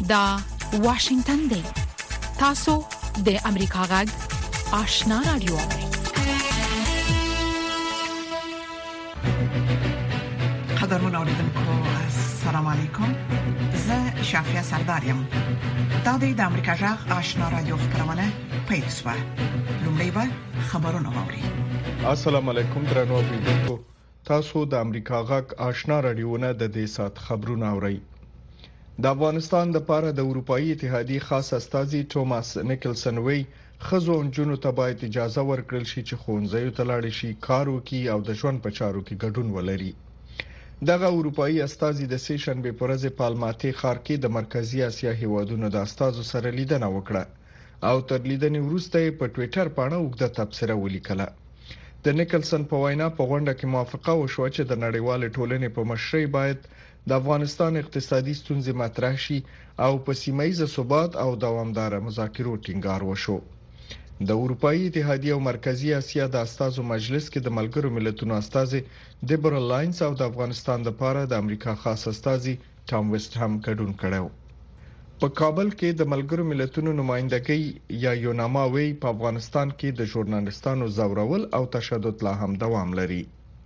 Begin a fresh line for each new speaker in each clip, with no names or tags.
دا واشنگتن دی. تاسو د امریکا غږ آشنا رادیو.
قدرمن اوریدونکو السلام علیکم. زه شافیا سردارم. دا د امریکا غږ آشنا رادیو خبرونه پیښه. لومړی به خبرونه واوري.
السلام علیکم درنو اوریدونکو. تاسو د امریکا غږ آشنا رادیوونه د دې سات خبرونه اورئ. د افغانستان لپاره د اروپאי اتحادیې خاص استازي توماس نیکلسن وی خزو انجونو ته باید اجازه ورکړل شي چې ښوونځیو ته لاړ شي، کار وکړي او د ژوند په چارو کې ګډون ولري. دغه اروپאי استازي د سیشنبه په ورځ په الماتې ښار کې د مرکزی اسیا هیوادونو د استازو سره لیدنه وکړه او تر لیدنې وروسته په ټوئیټر باندې اوږده تبصره ولیکله. د نیکلسن په وینا په غونډه کې موافقه وشوه چې د نړیوال ټولنې په مشرۍ باید د افغانستان اقتصادي ستونزې مطرح شي او په سیمایي ثبات او دوامدار مذاکرو ټینګار وشو. د اروپאי اتحادیې او مرکزی اسیا د استازو مجلس کې د ملګرو ملتونو استازي دیبرا لاینز او د افغانستان لپاره د امریکا خاص استازي ټام ویسټ هم ګډون کړو. په کابل کې د ملګرو ملتونو نمائندګۍ یا یوناما وی په افغانستان کې د ژورنالستانو زورول او تشدد لا هم دوام لري.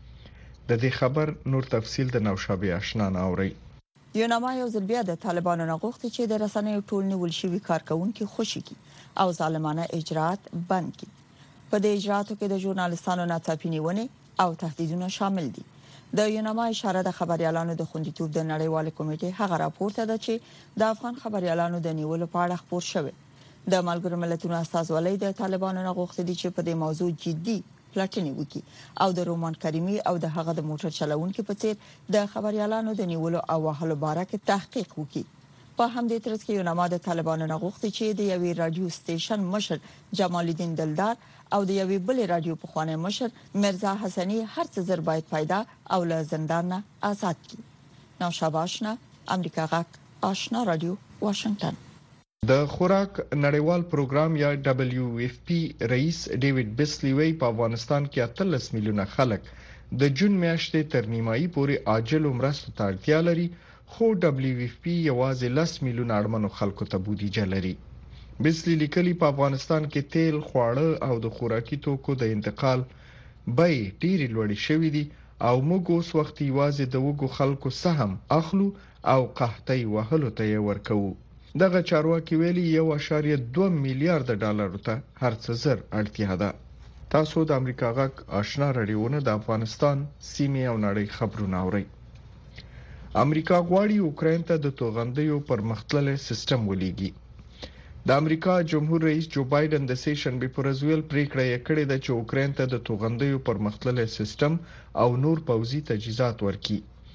د دې خبر نور تفصیل د نوشابه آشنا اوري.
یوناما یو ځل بیا د طالبانو نه غوښتي چې د رسنیو ټول نیول شوی کارکونکو خوشي کی او ظالمانه اجرات بند کی. په دې اجراتو کې د ژورنالستانو ناڅاپي نیونه او تهدیدونه شامل دي. د یوناما اشاره د خبريالانو د خوندیتوب د نړیوال کمیټې هغه راپورته ده چې د افغان خبريالانو د نیولو په اړه خبر شوی. د ملګرو ملتونو استازولۍ د طالبانو نه غوښتي چې په دې موضوع جدي پلاتنی وکي او د رومان کریمی او د هغه د موټر چلوونکو په څیر د خبريالانو د نیولو او وهلو باره کې تحقیق وکي. په همدې ترڅ کې یوناما د طالبانو نه غوښتي چې د یوې رادیو سټیشن مشر جمال الدین دلدار او د یوې بلې رادیو په خوانه مشر مرزا حسنی هر څه زر باید پیدا او له زندان نه آزاد کړي. نوشابه آشنا، امریکا غږ آشنا رادیو، واشنگتن.
د خوراک نړیوال پروګرام یا WFP رئیس ډیوډ بیسلی وی په افغانستان کې 13 میلیونه خلک د جون میاشتې تر نیمایي پورې عاجل مرستو ته اړتیا لري، خو WFP یوازې 10 میلیونه اړمنو خلکو ته بودیجه لري. بیسلی لیکلي په افغانستان کې تیل، خواړه او د خوراکي توکو د انتقال بیې ډېرې لوړې شوې دي او موږ اوس وخت یوازې د وګو خلکو سهم اخلو او قحطۍ وهلو ته یې ورکوو. دغه چارواکي ویلي 1.2 میلیارډ ډالر ته هر څه زر اړتیا ده. تاسو د امریکا غږ آشنا رادیوونه د افغانستان سیمې او نړۍ خبرونه اورئ. امریکا غواړي اوکراین ته د توغندیو پرمختللي سیستم ولېږي. د امریکا جمهور رئیس جو بایدن د سیشنبه پر ورځ ویل پریکړه یې کړې ده چې اوکراین ته د توغندیو پرمختللي سیستم او نور پوځي تجهیزات ورکړي.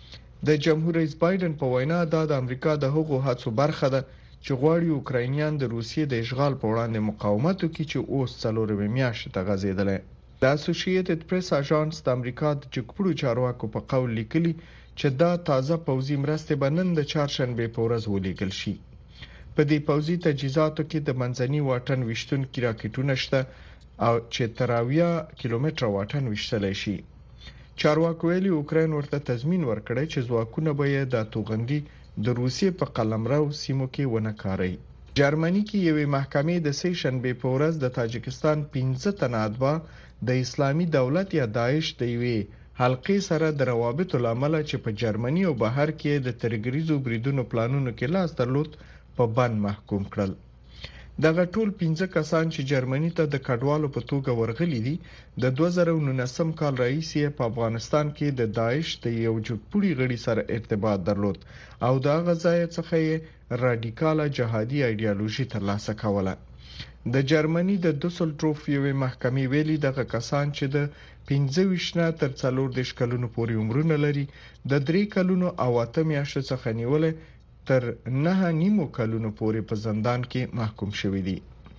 د جمهور رئیس بایدن په وینا دا د امریکا د هغو هڅو برخه ده چې غواړي اوکراینیان د روسیې د اشغال په وړاندې مقاومت وکړي چې اوس 4 میاشتې ته غځېدل. د اسوسییټډ پریس اژانس د امریکا د جګپړو چارواکو په قول لیکلي چې دا تازه پوځي مرستې به نن د چهارشنبه په ورځ ولېږل شي. په دې پوځي تجهیزاتو کې د منځني واټن وشتونکي راکټونه شته او چې تر 80 کیلومتره واټن وشتلی شي. چارواکو ویلي اوکراین ورته تضمین ورکړی چې ځواکونه به یې د توغندي د روسیې په قلمرو سیمو کې ونه کاري. جرمني کې یوې محکمې د سیشنبه په ورځ د تاجکستان 15 تنه اتباع د اسلامي دولت یا داعش د یوې حلقې سره د روابطو لامل چې په جرمني او بهر کې د ترګریزو بریدونو پلانونو کې لاس درلود په بند محکوم کړل. دغه ټول 15 کسان چې جرمني ته د کډوالو په توګه ورغلي دي د 2019 کال راهیسې په افغانستان کې د داعش د یو جګپوړي غړي سره ارتباط درلود او دا غځای څخه رادیکاله جهادي ایدئولوژي ترلاسه کوله. د جرمني د دوسلډورف یوې محکمې ویلي دغه کسان چې د 15 نه تر 40 کلونو پورې عمرونه لري د 3 کلونو او 8 میاشتو څخه نیولې تر 9.5 کلونو پورې په زندان کې محکوم شوي دي.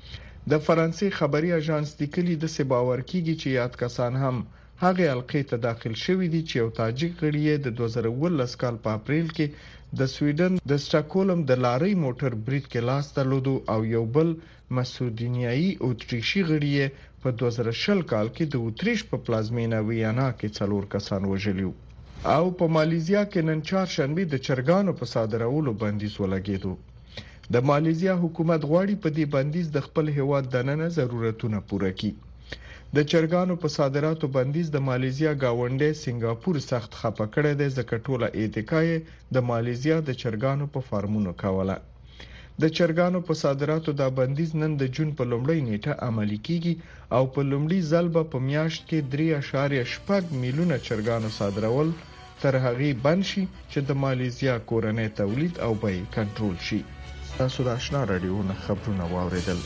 د فرانسې خبري اژانس لیکلي د باور کیږي چې یاد کسان هم هغه حلقې ته داخل شوي دي چې یو تاجک غړي د 2019 کال په اپریل کې د سویډن د سټاکهولم د لارۍ موټر برید کې لاس درلود او یو بل مسودینیایي اوتریشي غړي په 2020 کال کې د اوتریش په پلازمینه ویانا کې 4 کسان وژلي او په مالیزیا کې نن چهارشنبه د چرګانو په صادرولو بندیز ولګیدو. د مالیزیا حکومت غواړي په دې بندیز د خپل هیواد دننه ضرورتونه پوره کړي. د چرګانو په صادراتو بندیز د مالیزیا گاونډي سنگاپور سخت خپه کړی دی ځکه ټوله اتکای د مالیزیا د چرګانو په فارمونو کوله. د چرګانو په صادراتو دا بندیز نن د جون په لومړۍ نیټه عملي کیږي او په لومړي ځل به په میاشت کې 3.8 میلیونه چرګانو صادرول تر هغه بند شي چې د مالیزیا کورنۍ تولید او بیې کنټرول شي. تاسو د آشنا رادیو نه خبرونه واوریدل.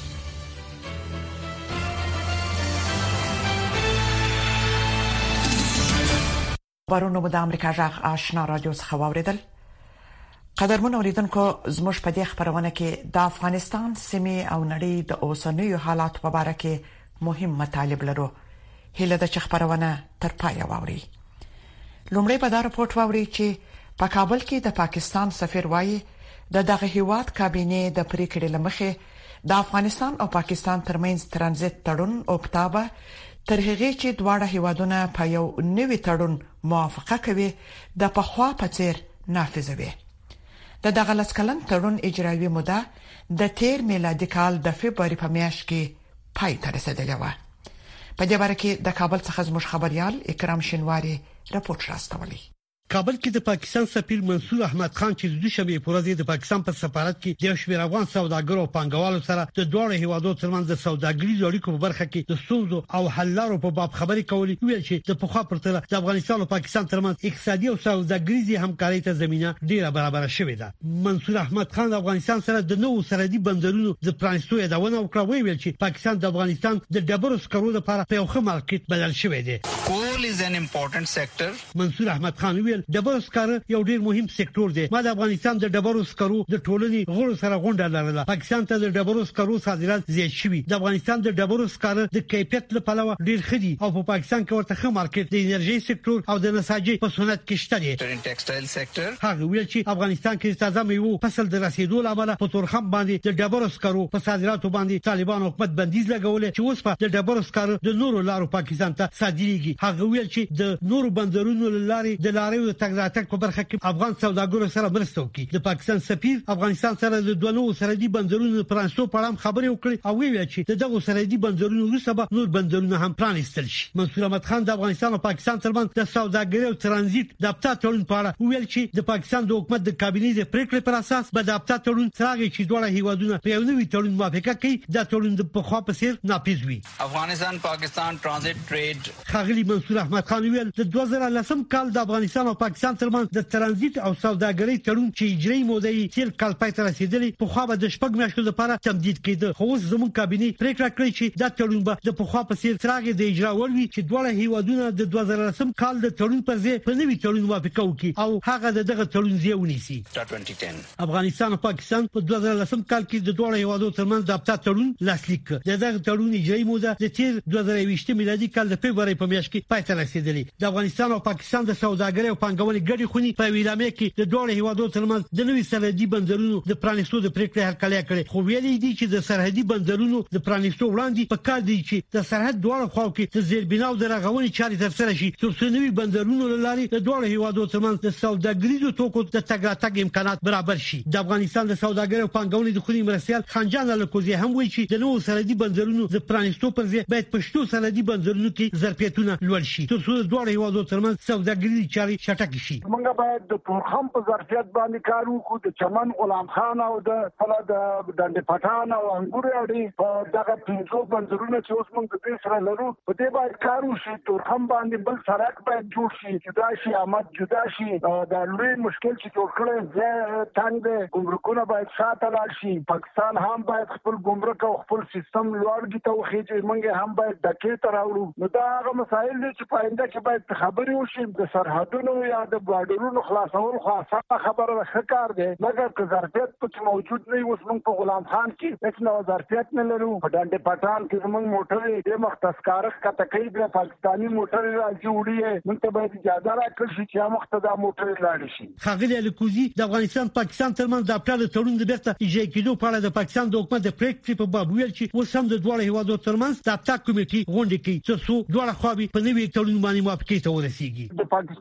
بارونو د امریکا جغ آشنا رادیو څخه واوریدل. قدرمن اوریدونکو زموږ په دې خبرونه کې د افغانستان سیمې او نړۍ د اوسنیو حالات په اړه کې مهم مطالب لرو. هله د خبرونه تر پای واوري. لومړی په دا راپورټ واوري چې په کابل کې د پاکستان سفیر وایي دغه هیواد کابینه د پریکړې لمخې د افغانستان او پاکستان ترمنځ ترانزیت تړون او کتابه تر هغه چې دواړه هیوادونه په یو نوي تړون موافقه کوي د پخوا په څیر نافذوي. دغه لسکلن تړون اجرایي موده د 13 میلادي کال د فبراير په میاشت کې پای ته رسیدلې و. په دې اړه کې د کابل څخه زموږ خبريال اکرام شینواری راپورټ راستولی.
کابل کې د پاکستان سفیر منصور احمد خان چې د دوشنبه په ورځ د پاکستان په سفارت کې د شمیر افغان سوداګرو او پانګوالو سره د دوه هیوادو ترمنځ د سوداګریزو اړیکو په برخه کې د ستونزو او حل لارو په باب خبرې کولې ویل چې د پخوا پرتله د افغانستان او پاکستان ترمنځ اقتصادي او سوداګریزي همکارۍ ته زمينه ډیره برابر شوې ده. منصور احمد خان د افغانستان سره د نوو سرحدي بندرونو د پرانیستو یادونه وکړه ویل چې پاکستان د افغانستان د ډبرو سکرو لپاره په یو ښه مارکیټ بدل شوی دی.
Coal is an important sector.
منصور احمد خان ویل ډبرو سکرو یو ډیر مهم سکتور دی. ما د افغانستان د ډبرو سکرو د ټولنې غړو سره غونډه لرله. پاکستان ته د ډبرو سکرو صادرات زیات شوي. د افغانستان د ډبرو سکرو د کیفیت لپاره ډیر خدي او په پاکستان کې ورته ښه مارکیټ د انرژي سکتور او د نساجي په صنعت کې شته دی.
ټیکسټایل سکتور
هغه ویل چې افغانستان کې تازه میوه فصل د رسیدو لپاره په تورخم باندې د ډبرو سکرو په صادراتو باندې طالبان حکومت بندیز لګولې چې اوس په د ډبرو سکرو د نورو لارو پاکستان ته صادريږي. هغه ویل چې د نورو بندرونو لارې د لاریو تګ راتګ په برخه کې افغان سوداګرو سره مرسته وکړي. د پاکستان سفیر افغانستان سره د دوه نوو سرحدي بندرونو پرانستو په اړه خبرې وکړي او ویل چې دغه سرحدي بندرونو وروسته به نور بندرونه هم پرانستل شي. منصور احمد خان د افغانستان او پاکستان ترمنځ د سوداګرۍ او ترانزیت د ابتا تړون په اړه ویل چې د پاکستان د حکومت د کابینې د پریکړې پر اساس به د ابتا تړون څنګه چې دوه هیوادونه په یو نوي تړون موافقه کوي د تړون د پخوا په څیر ناپیژ وي.
افغانستان پاکستان ترانزیت ټریډ
خاغلی منصور احمد خان ویل د 2010 کال د افغانستان او پاکستان ترمنځ د ترانزیت او سوداګرۍ تړون چې اجرایي موده یې تیر کال پای ته رسیدلی په خو به د شپږ میاشتو لپاره تمدید کېده. خو اوس زموږ کابینې پریکړه کړې چې دا تړون به د پخوا په څیر ترغه د اجرا ولوي چې دوه هیوادونه د 2010 کال د تړون پر ځای په نوي تړون موافقه وکړي او هغه دغه تړون ځای ونیسي.
2010
افغانستان او پاکستان په 2010 کال کې د دوه هیوادو ترمنځ د ابتا تړون لاسلیک کړ. دغه تړون اجرایي موده د تیر 2020 میلادي کال د فبراير په میاشت کې پای ته رسیدلی. د افغانستان او پاکستان د سوداګرۍ او پانګونې ګډې خونې په ویلامه کې د دوه هیوادو ترمنځ د نوي سرحدي بندرونو د پرانیستو د پریکړې هرکلی کړي. خو ویلي دي چې د سرحدي بندرونو د پرانیستو وړاندې په کار دي چې د سرحد دواړو خواو کې د زیربناو د رغونې چارې ترسره شي تر څو نوي بندرونو لاري د دوه هیوادو ترمنځ د سوداګریزو توکو د تګ راتګ امکانات برابر شي. د افغانستان د سوداګرۍ او پانګونې د خونې مرستيال خانجان الکوزي هم وایي چې د نوو سرحدي بندرونو د پرانیستو پر ځای باید پښتو سرحدي بندرونو کې ظرفیتونه لوړ شي تر څو د دوه هیوادو ترمنځ سوداګریزي چارې چټک شي.
موږ باید د تورخم په ظرفیت باندې کار وکړو. د چمن غلام خان او د فلا د ډنډ پټان او انګور اړي په دغه پنځو بندرونو چې اوس موږ د دې سره لرو په دې باید کار وشي. تورخم باندې بل سړک باید جوړ شي، جدا شي، آمد جدا شي. دا لوی مشکل چې جوړ کړي ځای تنګ دی. ګمرکونه باید شاته لاړ شي. پاکستان هم باید خپل ګمرک او خپل سیستم لوړ ته وخیږي. موږ هم باید دکې ته راوړو. نو دا هغه مسایل دي چې په آینده کې باید خبرې وشي. د سرحدونو یا د بارډرونو خلاصول خو خبره ښه کار دی، مګر که ظرفیت پکې موجود نه وي. اوس موږ په غلام خان کې هیڅ نوع ظرفیت نه لرو. په ډنډ پټان کې زموږ موټرې د مختص کارخ کته کوي د پاکستاني موټرې راځي وړي. موږ ته باید اجازه راکړي شي چې مخته دا موټرې لاړ شي.
خاغلی الکوزي د افغانستان پاکستان ترمنځ د اپریل تړون د بیرته اجرا کېدو په اړه د پاکستان د حکومت د پریکړې په باب ویل چې اوس هم د دوه هیوادو ترمنځ د ابتا کمیټې غونډه کوي تر څو دوه خواوې په نوي تړون باندې موافقه ته ورسیږي.
د پاکستان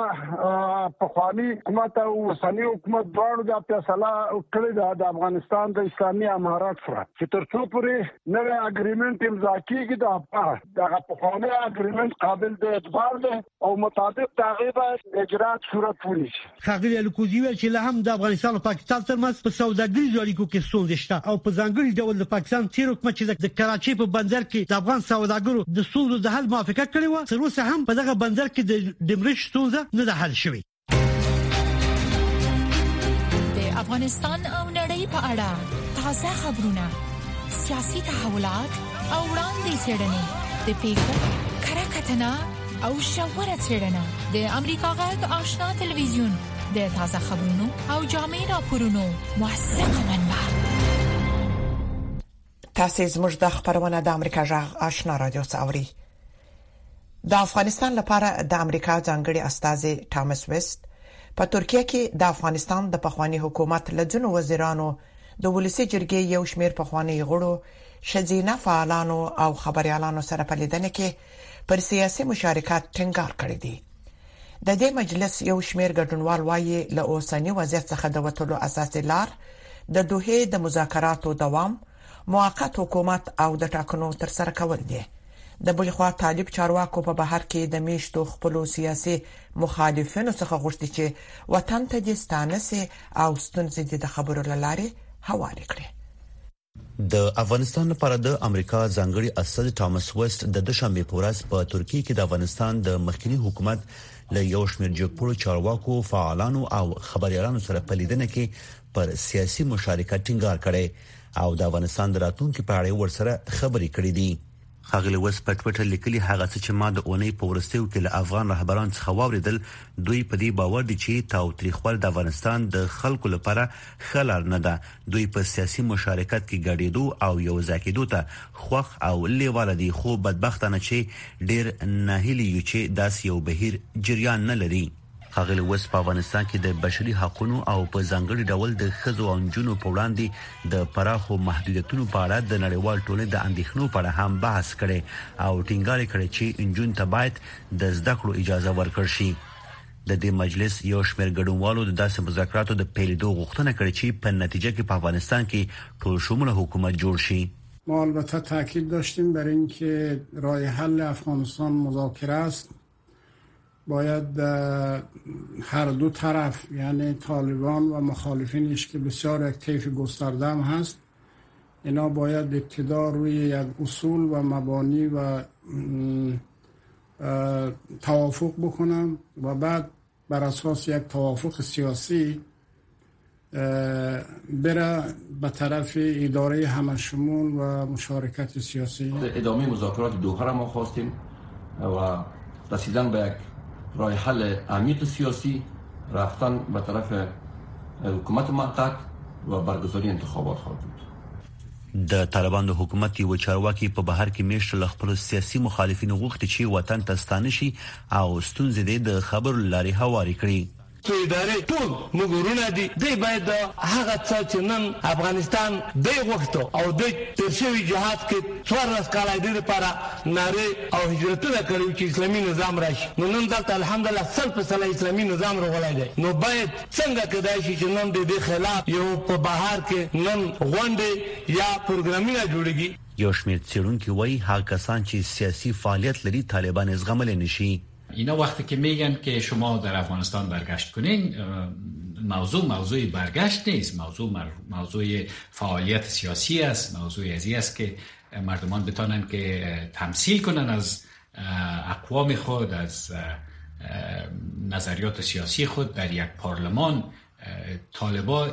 په خواني حکومت او سنی حکومت دواړو د فیصله کړې د افغانستان د اسلامي امارات سره چې ترڅو پورې نوې اګریمنت امضا کیږي دا په خواني اګریمنت قابل د اعتبار دی او مطابق تغییر اجرات صورت ونیسي.
خاغلی الکوزی ویل چې له هم د افغانستان او پاکستان ترمنځ په سوداګریزو اړیکو کې ستونزې شته او په ځانګړي ډول د پاکستان تیر حکومت چې د کراچۍ په بندر کې د افغان سوداګرو د ستونزو د حل موافقه کړې و تر اوسه هم په دغه بندر کې د ډیمریج ستونزه نه ده حل شوې.
د افغانستان او نړۍ په اړه تازه خبرونه، سیاسي تحولات او وړاندې څرګندې د پیښو کره کتنه او ژوره څرګندونه د امریکا غږ آشنا تلویزیون د تازه خبرونو او جامع راپورونو موثقه منبع.
تاسو زموږ د خبرونه د امریکا غږ آشنا رادیو څوري. د افغانستان لپاره د امریکا ځانګړي استازي ټامس ویست په ترکیه کې د افغانستان د پخوانی حکومت لجنو وزیرانو د ولسی جرګې یو شمېر پخوانی غړو شذینه فعالانو او خبريالانو سره په لیدنه کې پر سیاسي مشارکت ټینګار کړی دی. د دې مجلس یو شمېر ګډونوال وایي له اوسنی وضعیت څخه د وټولو اساسي لار د دوه د مذاکراتو دوام، موقت حکومت او د ټاکنو تر سره کول دي. د بلخوا طالب چارواکو په بهر کې د میشتو خپل سیاسي مخالفینو څخه غوښتي چې وطن ته د ستانسي او ستونزې د خبرو لاري حواله کړي.
د افغانستان لپاره د امریکا ځانګړي استاذ ټامس ویست د دوشنبه په ورځ په ترکیه کې د افغانستان د مخکنی حکومت له یو شمېر جګپوړو چارواکو، فعالانو او خبريالانو سره په لیدنه کې پر سیاسي مشارکت ټینګار کړي او د افغانستان د راتلونکو په اړه ورسره خبرې کړې دي. خاغلی وس په ټوئیټر لیکلي هغه چې ما د اونۍ په ورستیو کې له افغان رهبران څخه واوریدل دوی په دې باور دي چې تاوتریخوال د افغانستان د خلکو لپاره خلل نه ده. دوی په سیاسي مشارکت کې ګډېدو او یو ځکېدو ته خوخ او لیواله دي، خو بدبختانه چې ډیر ناهیلي یو چې داس یو بهیر جریان نه لري. خاغلی وس په افغانستان کې د بشري حقوقو او په ځانګړي ډول د ښځو او نجونو په وړاندې د پراخو محدودیتونو په اړه د نړیوال ټولنې د اندېښنو په اړه هم بحث کړي او ټینګار کړي چې نجونو ته باید د زده کړو اجازه ورکړي شي. د دې مجلس یو شمېر ګډونوالو د داسې مذاکراتو د پیلېدو غوښتنه کړې چې په نتیجه کې په افغانستان کې ټول شموله حکومت جوړ شي.
ما البته تاکید داشتیم بر اینکه راه حل افغانستان مذاکره است. باید هر دو طرف یعنی طالبان و مخالفینش که بسیار یک طیف گسترده هم هست، اینا باید ابتدا روی یک اصول و مبانی و توافق بکنن و بعد بر اساس یک توافق سیاسی بره به طرف اداره همشمول و مشارکت سیاسی.
ادامه مذاکرات دوحه را ما خواستیم و رسیدن به یک راه حل عمیق سیاسی، رفتن به طرف حکومت موقت و برگزاری انتخابات خواهد بود.
د طالبانو حکومت یو چارواکي په بهر کې میشت ل خپل سیاسي مخالفینو غوښتي چې وطن ته ستانه شي او ستونزې د خبرو لاري هواري کړي.
تو ادارې ټول مګورونه دي دی باید هغه څه چې نن افغانستان دی غوښتو او د ترشوي جهاد کې څوارلس کاله د لپاره ناره او هجرتونه کړو چې اسلامي نظام راشي. نو نن دلته الحمدلله 100% اسلامي نظام راغلی دی. نو باید څنګه کېدای شي چې نن د دې خلاف یو په بهر کې نن غونډې یا پروګرامونه جوړیږي.
یو شمېر څېړونکي وایي هغه کسان چې سیاسي فعالیت لري طالبان زغمل نشي.
اینا وقتی که میگن که شما در افغانستان برگشت کنین، موضوع برگشت نیست، موضوع فعالیت سیاسی است. موضوع ازی است که مردمان بتانن که تمثیل کنن از اقوام خود، از نظریات سیاسی خود در یک پارلمان. طالبا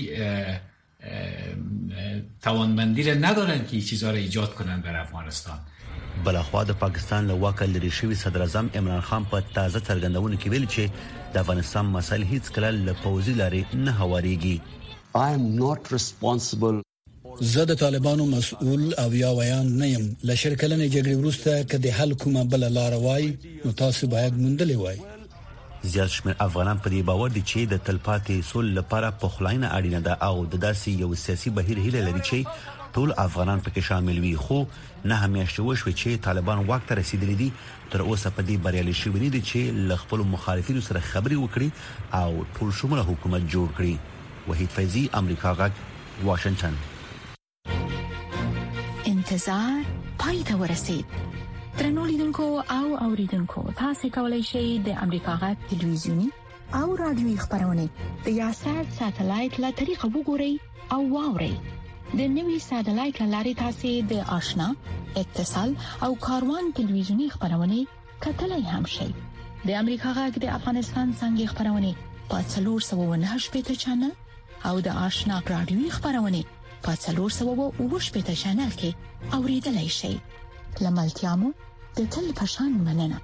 توانمندی را ندارن که این چیزها را ایجاد کنن در افغانستان.
بلخوا د پاکستان له واکه لري شوی صدر اعظم عمران خان په تازه څرګندونه کې ویل چې د افغانستان مسایل هیڅ کله له پوځي لارې نه هواريږي.
I am not responsible.
زه د طالبانو مسؤل او یا ویان نه یم. له شرکلنې جګړې وروسته کله هل کومه بل لار وای نو تاسو باید مندلې وای.
زیات شمېر افغانان په دې باور دي چې د تلپاتې سول لپاره پخلاینه اړینه ده او د داسې یو سیاسي بهیر هیله لري چې ټول افغانان پکې شامل وي خو نه همیشه وشوي چې طالبان واک ته رسیدلي دي تر اوسه په دې بریالي شوي دي چې ل خپل مخالفینو سره خبري وکړي او ټول شموله حکومت جوړ کړي. وحید فیضی، امریکا غږ، واشنگټن.
انتظار پای ته ورسید. درنو لیدونکو او اوریدونکو، تاسو کولی شئ د امریکا غږ ټلویزیونی او رادیوي خبرونه د یاشر ساتلایت له طریقو وګورئ او واورئ. د نوي ساتلایت لارې تاسو د آشنا، اتصال او کاروان ټلویزیونی خبرونه کتلای هم شئ. د امریکا غږ د افغانستان څنګه خبرونه په 498 چنل او د آشنا رادیوي خبرونه په 408 چنل کې اوریدلای شئ. لملتيامو د تل پشان مننه.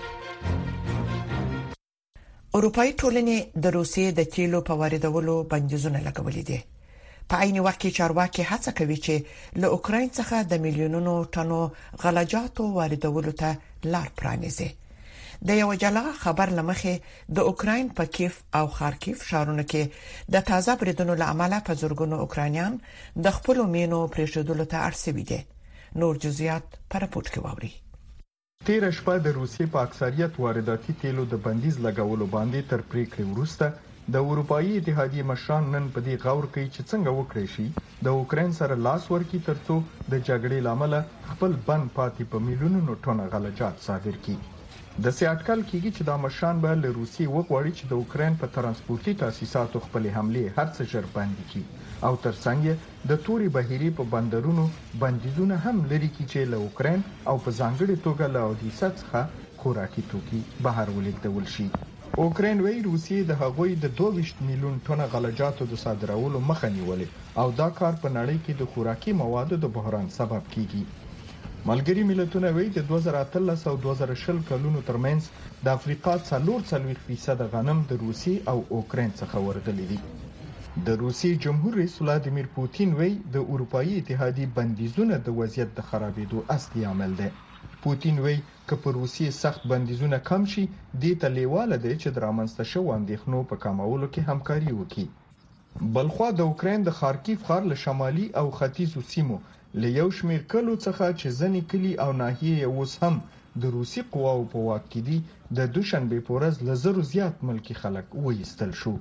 اروپאי ټولنې د روسیې د تیلو په واردولو بندیزونه لګولې دي. په عین وخت کې چارواکي هڅه کوي چې له اوکرين څخه د میلیونونو ټنو غلجاتو واردولو ته لار پرانیزي. د یو جلا خبر لمخې د اوکرين په کیف او خارکیف ښارونو کې د تازه بریدونو لامل په زورګونو اوکرانیان د خپل مینو پریښودلو ته اړسوي دي. نور جزئیات پر راپورټ کې واوري.
تیر شپه د روسیې په اکثریت وارداتي تیلو د بندیز لګولو باندې تر پریکړې وروسته د اروپאי اتحادیې مشران نن په دې غور کوي چې څنګه وکړي شي د اوکرين سره لاس ورکړي ترڅو د جګړې لامل خپل بند پاتې په میلیونونو ټنه غلجات صادر کړي. د سیاټکل کېږي چې د مشران به له روسیې وغواړي چې د اوکرين په ترانسپورتي تاسیساتو خپل حمله هرڅه ژر باندې کړي او ترڅنګ د توري بهيري په بندرونو بندیزونه هم لري چې له اوکرين او په ځانګړي توګه له اودیسا څخه خوراکي توکي بهر ولیږدول شي. اوکرين وی روسیې د هغوی د 22 میلیون ټنه غلجاتو د صادرولو مخه نیولې او دا کار په نړۍ کې د خوراکي موادو د بحران سبب کیږي. ملګری ملتونه وی د 2013 او 2020 کلونو ترمنځ د افریقا 40% غنم د روسي او اوکرين څخه ورغلي دي. د روسي جمهور رئیس ولادیمیر پوتین وی د اروپאי اتحادیې بندیزونه د وضعیت د خرابېدو اصلي عامل دی. پوتین وی چې په روسي سخت بندیزونه کم شي د تلیواله دی چې درامنځته شو اندېښنو په کمولو کې همکاري وکړي. بلخوا د اوکرين د خارکیف ښار له شمالي او ختیځو سیمو له یو شمېر کلو څخه چې ځنې کلی او ناحیه اوس هم د روسي قواو په واک کې دي د دوشنبه په ورځ له زرو زیات ملکی خلک وایستل شو.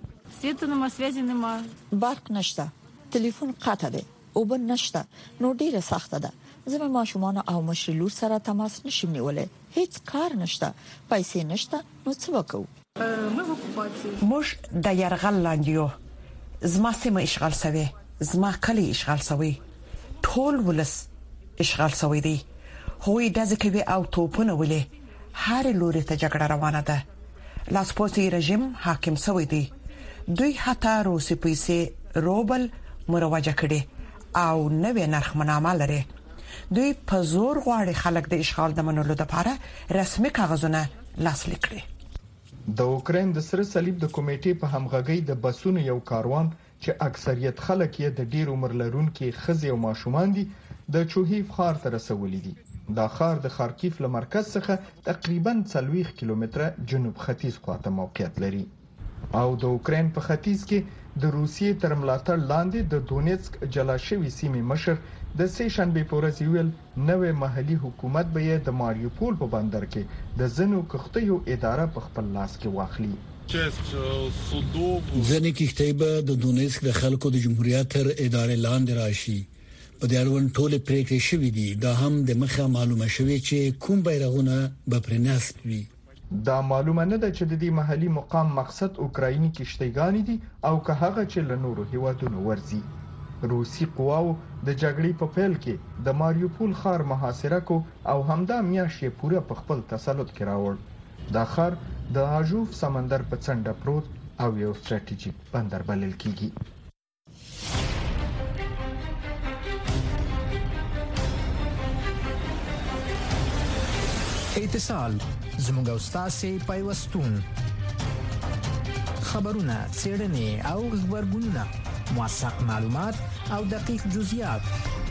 برق نشته، ټلیفون قطع دی، اوبه نشته، نو ډیره سخته ده. زموږ ماشومان او مشرلور سره تماس نشم نیولای، هیڅ کار نشته، پیسې نشته، نو څه وکړو؟
موږ د يرغل لاندې یو، زما سیمه اشغال شوی، زما کلی اشغال شوی، ټول ولس اشغال شوی دی. هوی د ځکوي او توپونه ولې هر لوري ته جګړه روانه ده. لاسپوڅي رژیم حاکم شوی دی. دوی حتی روسي پیسې روبل مروجه کړي او نوې نرخ منامه لري. دوی په زور غواړي خلک د اشغال د منلو لپاره رسمي کاغذونه لاسلیک کړي.
د اوکرين د سره صلیب د کمیټې په همغږۍ د بسونو یو کاروان چې اکثریت خلک یې د ډیر عمر لرونکو خزې او ماشومان دي د چوهیف ښار ته رسولي دي. دا ښار د خارکیف له مرکز څخه تقریبا 40 کیلومتره جنوب ختیځ خواته موقعیت لري او د اوکرين په ختیځ کې د روسیې تر ملاتړ لاندې د دونیتسک جلا شوی سیمې مشر د سه شنبه په ورځ ویل نوې محلي حکومت به د ماریوپول په بندر کې د زنو کښتیو اداره په خپل لاس کې واخلي.
ځنې کښتۍ به د دونیتسک د خلکو د جمهوریت تر ادارې لاندې راشي. په دې اړوند ټول پریکړې شوې دي. دا هم د مخه معلومه شوې چې کوم بیرغونه به پر نصب وي.
دا معلومه نه ده چې د دې محلي مقام مقصد اوکرایني کشتیګانی دي او که هغه چې له نورو هیوادونو ورزي. روسي قواو د جګړې په پیل کې د ماریوپول ښار محاصره کو او همدا میاشتې پوره په خپل تسلط کې راوړ. دا ښار د آژوف سمندر په څنډه پروت او یو ستراتیژیک بندر بلل کیږي.
اتصال زموږ استاسي پیوستون خبرونه څېړنې او خبرګونونه موثق معلومات او دقیق جزئیات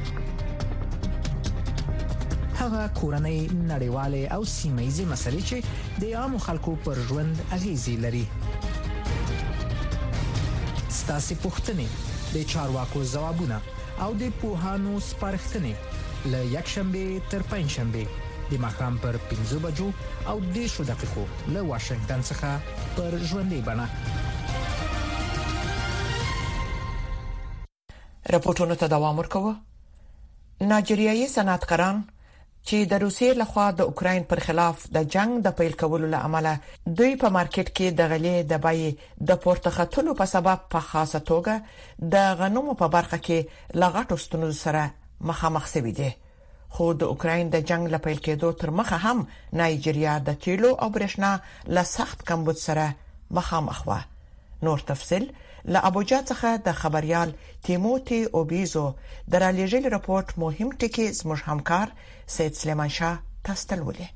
هغه کورنۍ نړیوالې او سیمه‌یزې مسلې چې د عامو خلکو پر ژوند اغیزې لري. ستاسو پوښتنې د چارواکو ځوابونه او د پوهانو سپارښتنې له یکشنبه تر پنځشنبه د ماښام پر 5 بجو او 10 دقیقو له واشنگټن څخه پر ژوندۍ بڼه.
راپورټونو ته دوام ورکوه. نایجیریایي صنعتکاران چې د روسیې لخوا د اوکراین پر خلاف د جنگ د پیل کولو لامل دوی په مارکیټ کې د غلې د بای د پورته خطلو په سبب په خاصه توګه د غنمو په برخه کې لغټو ستونزو سره مخامخ شوي دي. خو د اوکراین د جنگ له پیل کېدو تر مخه هم نایجیریا د تیلو او برېښنا له سخت کمبود سره مخامخ و. نور تفصيل له ابوجا څخه د خبريال تیموتی اوبیزو درالېږل راپورټ مهم ټکی زموږ همکار سید سلیمان شاه تستلولې.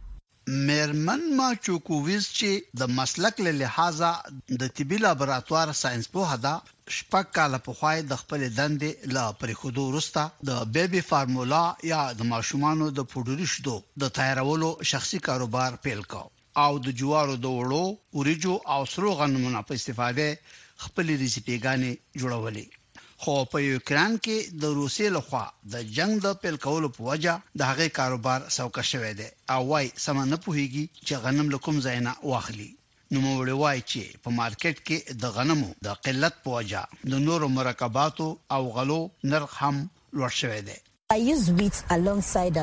میرمن ماچوکوویز چې د مسلک له لحاظه د طبي لابراتوار ساينس په هدا شپږ کاله په خوای د خپل دندې لا پرخودو وروسته د بیبي فارمولا یا د ماشومانو د پوډري شیدو د تیارولو شخصي کاروبار پیل کړ او د جوارو د وړو اوریجو او سرو غنمونو په استفاده خپل ریسیپیګانې جوړولې. خو په یوکران کې د روسیې لخوا د جنگ د پیل کولو په وجه د هغه کاروبار سوکه شوی دی او وايي سمانه پوهیږي چې غنم لکم زینا واخلي. نو موږ وایي چې په مارکیټ کې د غنمو د قلت په وجه د نورو مرکباتو او غلو نرخ هم لوړ شوی دی.
I use wheat alongside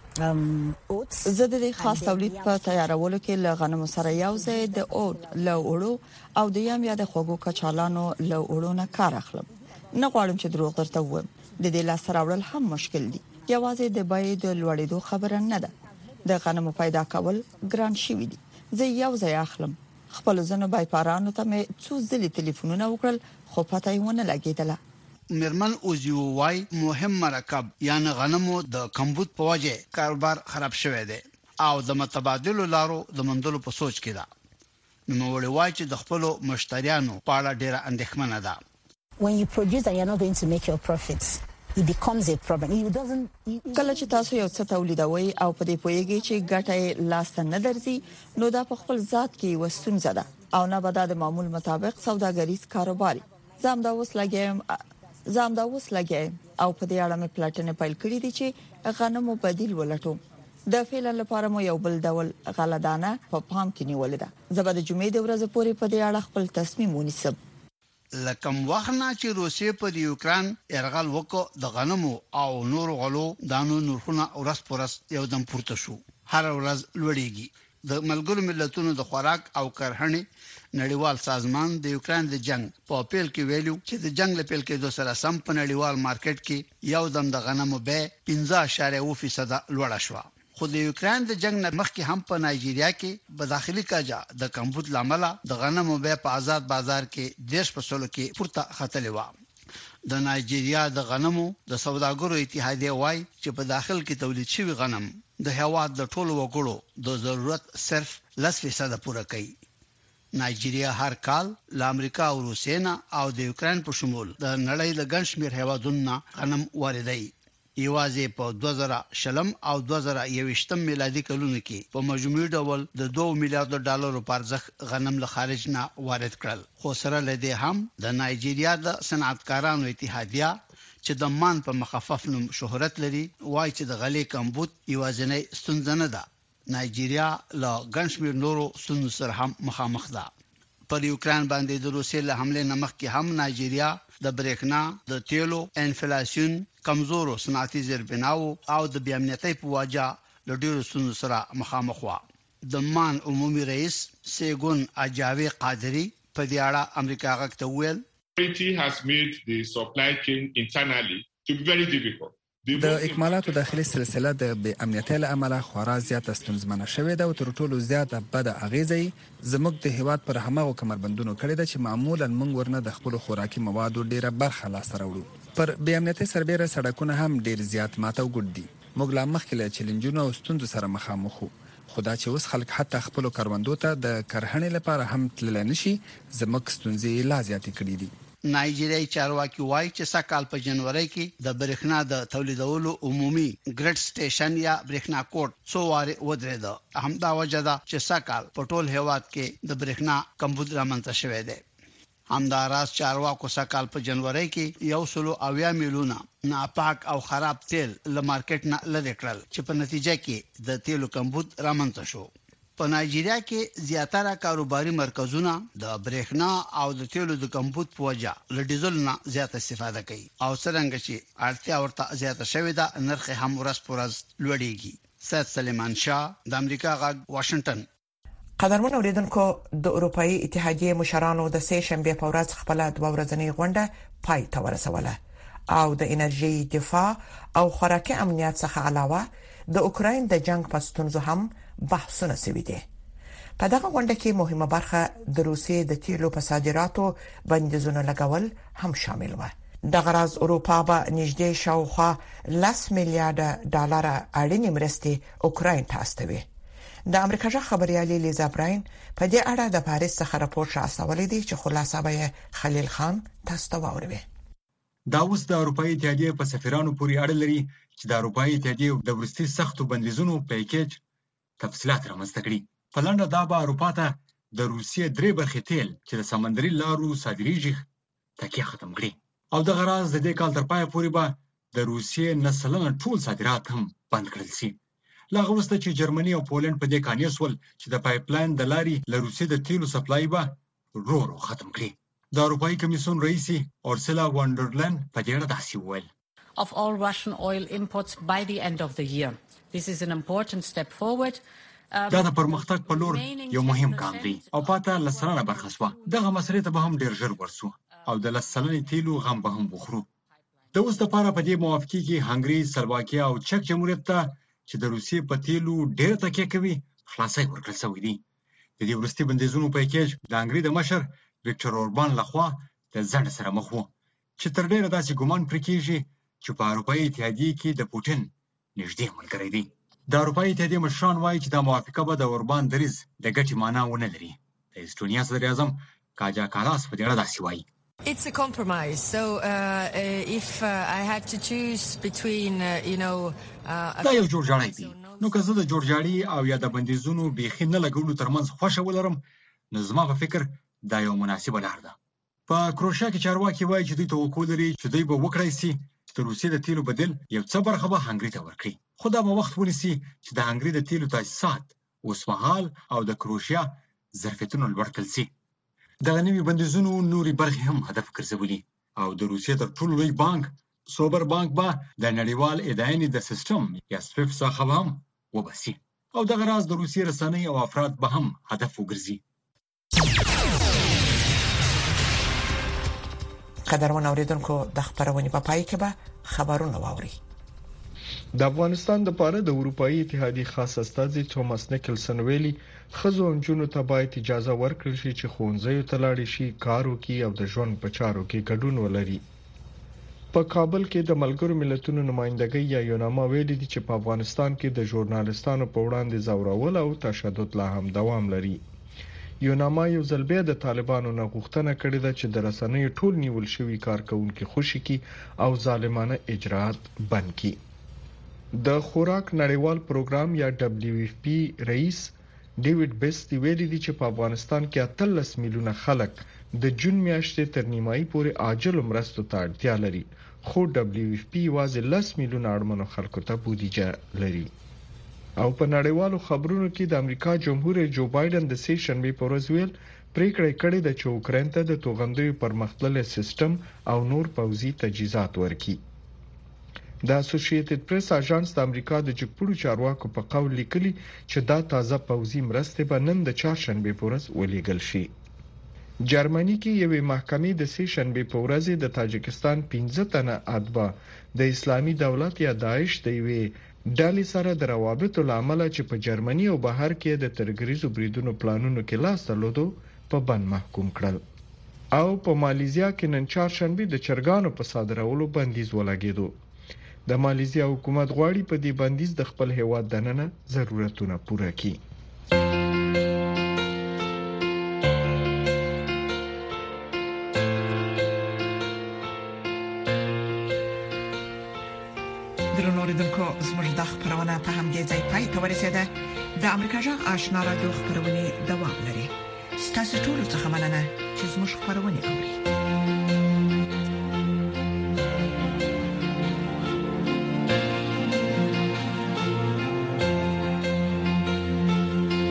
oats.
زه د خاص تولید په تیارولو کې له غنمو سره یو ځای د اوټ له وړو او د یم یا د خوږو کچالانو له وړو نه کار اخلم. نه غواړم چې دروغ درته وایم. د دې لاس راوړل هم مشکل دي. یوازې د بای د لوړېدو خبره نه ده. د غنمو پیدا کول ګران شي دي. زه یو ځای اخلم. خپل ځنه بای پارانو ته مې څو ځلې ټلیفونونه وکړل خو پته یې ونه لګیدله.
میرمن اوزیو وای مهم مرکب یعنی غنمو د کمبود په وجه کاروبار خراب شوی دی او د متبادل لارو د مندلو په سوچ کې ده. نو وړي وای چې د خپل مشتریانو په اړه ډیره اندېښمنه ده.
When you produce and you're not going to make your profits, it becomes a problem.
کله چې تاسو یو څه تولیدوي او په دې پوهیږئ چې ګټه لاس نه درځي نو دا په خپل ذات کې وسونځه ده او نه به د معمول مطابق سوداګریز کاروباري. زم دا اوس لګیم او په دې اړه مې پلاتنه پیل کړې دي چې غنمو بدیل ولټوم. د فعل لپاره مو یو بل ډول غلدانه په پام کې نیولې ده. زه به د جمعې د ورځې پورې په دې اړه خپل تصمیم ونیسم.
لکم وخنا چې روسیې په یوکران ارغال وکړ د غنمو او نور غلو دانو نورخونه ورس پرس یو دم پورته شو. هر ورځ لوړیږي. د ملګرو ملتونو د خوراک او کرهڼې نړیوال سازمان د یوکران د جنگ په پیل کې ویلو چې د جنگ له پیل کېدو سره سم په نړیوال مارکیټ کې یو دم د غنمو به 15.0% لوړه شو. خو د یوکران د جنگ نه مخکې هم په نایجیریا کې په داخلي کاجا د کمبود لامل د غنمو به په آزاد بازار کې 10% کې پورته خطلې و. د نایجیریا د غنمو د سوداګرو اتحادیه وای چې په داخل کې تولید شوی غنم د هواد د ټولو وګړو د ضرورت صرف 10% پوره کوي. نایجیریا هر کال له امریکا او روسیې او د یوکران په شمول د نړۍ له ګڼ شمېر هیوادونو غنم واردوي. یوازې په 2020 او 2021 میلادي کلونو کې په مجموعي ډول د 2 میلیارډ ډالرو په ارزښت غنم له خارج نه وارد کړل. خو سره لدې هم د نایجیریا د صنعتکارانو اتحادیه چې د مان په مخفف نوم شهرت لري وایي چې د غلې کمبود یوازینی ستونزه نه ده. نایجیریا له ګڼ شمېر نورو ستونزو سره هم مخامخ ده. پر یوکران باندې د روسیې له حمله نه مخکې هم نایجیریا د برېښنا د تیلو انفلیشن کمزورو صنعتي زیربناو او د بیامنیتۍ په وجه له ډېرو ستونزو سره مخامخ و. د مان عمومي رئیس سیګون اجاوي قادری په دې اړه امریکا غاکته ویل
has made the supply chain internally to be very difficult.
د اکمالاتو داخلي سلسله د بې امنیتۍ له امله خورا زیاته ستونزمنه شوې ده او تر ټولو زیاته بده اغیزه زموږ د هیواد پر هماغو کمربندونو کړې ده چې معمولا موږ ورنه د خپل خوراکي موادو ډیره برخه لاسته راوړو. پر بې امنیتۍ سربېره سړکونه هم ډیر زیات ماته او ګډ دي. موږ لا مخکې له چیلنجونو او ستونزو سره مخامخ وو. خدا چې اوس خلک حتی خپل کاروندو ته د کرهڼې لپاره هم تللی نشي زموږ ستونزې لا زیاتې کړې دي.
نایجیریای چارواکي وایي چې سکهال په جنوري کې د برېښنا د تولیدولو عمومي ګریډ سټیشن یا برېښنا کوټ څو واره ودرېد. همدا وجه ده چې سکهال په ټول هیواد کې د برېښنا کمبود رامنځته شوی دی. همداراز چارواکو سکهال په جنوري کې 180 میلیونه ناپاک او خراب تیل له مارکیټ نه لری کړل چې په نتیجه کې د تیلو کمبود رامنځته شو. په نایجیریا کې زیاتره کاروباري مرکزونه د برېښنا او د تیلو د کمبود په وجه له ډیزل نه زیات استفاده کوي او څنګه چې اړتیا ورته زیاته شوې ده نرخ هم ورځ پر ورځ لوړیږي. سید سلیمان شاه د امریکا غږ واشنگټن.
قدرمن اوریدونکو د اروپאי اتحادیې مشرانو د سه شنبه په ورځ خپل د ورځنۍ غونډه پای ته ورسوله او د انرژي دفاع او خوراکي امنیت څخه علاوه د اوکراین د جنگ په ستونزو هم بحثونه شوي دي. په دغه غونډه کې مهمه برخه د روسیې د تیلو په صادراتو بندیزونه لګول هم شامل و. د غرض اروپا به نږدې شاوخوا 10 میلیارډ ډالر اړینې مرستې اوکراین ته استوي. د امریکا ځخ خبريالي لیزا براین په دې اړه د پاریس څخه راپور شاسولې دي چې خلاصه به خلیل خان تاسو ته واوروي.
دا اوس د اروپאי اتحادیې په سفیرانو پورې اړه لري چې د اروپאי اتحادیې د ورستي سختو بندیزونو پیکیج تفصيلات رامنځته کړي. په لنډه دا به اروپا ته د روسیې درې برخې تیل چې د سمندري لارو صادریږي تکیه ختم کړي او د غرض د دې کال تر پای پورې به د روسیې نسلنه ټول صادرات هم بند کړل شي. لا غوسته چې جرمني او پولند په دې کانې سول چې د پایپلاین د لارې له روسیې د تیلو سپلای به ورو ختم کړي. د اروپאי کمیسیون رئیس اورسولا وانډرلند په دې اړه داسې وویل.
Of all Russian oil imports by the end of the year. This is an important step forward.
دا د پرمختګ په لور یو مهم ګام دی او پاته لسرانه برخه شو. دغه مسلې ته به هم ډیر ژر ورسو او د لسلنې تیلو غم به هم بخورو. د اوس لپاره په دې موافقه کې هنګري، سلواکیا او چک جمهوریت ته چې د روسیې په تیلو ډیر تکیه کوي خلاصي ورکړل شوی دی. د دې ورستي بندیزونو پیکیج د هنګري د مشر وکټور اوربان لخوا د ځنډ سره مخ وو چې تر ډیره داسې ګومان پرې کیږي چې په اروپאי اتحادیې کې د پوتین نږدې ملګری دی. د اروپאי اتحادیې مشران وایي چې دا موافقه به د اوربان دریز د ګټې معنا ونه لري. د استونیا صدر اعظم کاجا کالاس په دې اړه داسې وایي.
It's a compromise. So if I had to choose between
دا یو جوړجاړی دی. نو که زه د جوړجاړي او یا د بندیزونو بیخي نه لګولو ترمنځ خوښه ولرم نو زما په فکر دا یو مناسبه لار ده. په کروشیا کې چارواکي وایي چې دوی توقع لري چې دوی به وکړای شي چې د روسیې د تیلو بدل یو څه برخه به هنګري ته ورکړي. خو دا به وخت ونیسي چې د هنګري د تیلو تاسیسات اوسمهال او د کروشیا ظرفیتونه لوړ کړل شي. دغه نوي بندیزونو نوري برخې هم هدف ګرځولي او د روسیې تر ټولو لوی بانک سوبر بانک به د نړیوال ادارې د سیستم یا سویفټ څخه هم وباسي او دغه راز د روسیې رسنۍ او افراد به هم هدف وګرځي.
قدرمن اوریدونکو د خبرونې په پای کې به خبرونه واوري.
د افغانستان لپاره د اروپאי اتحادیې خاص استازي توماس نیکلسن ویلي خزو او جنونو ته باید اجازه ورکړل شي چې ښوونځیو ته لاړ شي، کار وکړي او د ژوند په چارو کې ګډون ولري. په کابل کې د ملګرو ملتونو نمائندګۍ یا یوناما ویلي دي چې په افغانستان کې د ژورنالستانو په وړاندې زورول او تشدد لا هم دوام لري. یوناما یو ځل بیا د طالبانو نه غوښتنه کړې ده چې د رسنیو ټول نیول شوی کارکونکو خوشي کی او ظالمانه اجرات بند کړي. د خوراک نړیوال پروګرام یا WFP رئیس ډیوډ بیسلی ویلي دی چې په افغانستان کې 13 میلیونه خلک د جون میاشتې تر نیمایي پورې عاجل مرستو ته اړتیا لري، خو WFP واځي 10 میلیونه اړمنو خلکو ته بودیجه لري. او په نړیوالو خبرونو کې د امریکا جمهور جو بایدن د سه شنبه په ورځ ویل پریکړه کړې ده چې اوکراین ته د توغندوی پرمختللي سیستم او نور پوځي تجهیزات ورکړي. د اسوسییټډ پریس اژانس د امریکا د جګپړو چارواکو په قول لیکلي چې دا تازه پوځي مرستې به نن د چهارشنبه په ورځ ولېږل شي. جرمني کې یوې محکمې د سه شنبه په ورځ د تاجکستان 15 تنه اتباع د اسلامي دولت یا داعش د یوې ډلې سره د روابطو لامل چې په جرمني او بهر کې د ترګریزو بریدونو پلانونو کې لاس درلودو په بند محکوم کړل. او په مالیزیا کې نن چهارشنبه د چرګانو په صادرولو بندیز ولګېدو. د مالیزیا حکومت غواړي په دې بندیز د خپل هیواد دننه ضرورتونه پوره کړي.
درنوریدونکو زموږ د خبرونه په همدې ځای پای ته ورسېده. د امریکا جغ آشنا رادیو خبرونه دوام لري. ستاسو ټول څه مننه چې زموږ خبرونه اوري.